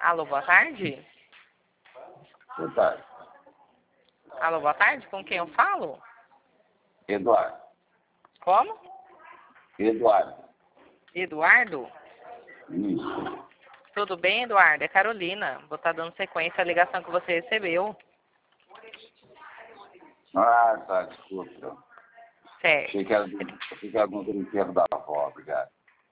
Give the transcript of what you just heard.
Alô, boa tarde? Boa tarde. Alô, boa tarde? Com quem eu falo? Eduardo. Como? Eduardo. Eduardo? Isso. Tudo bem, Eduardo? É Carolina. Vou estar dando sequência à ligação que você recebeu. Ah, tá, desculpa. Certo. Achei que era do enterro da avó, obrigado.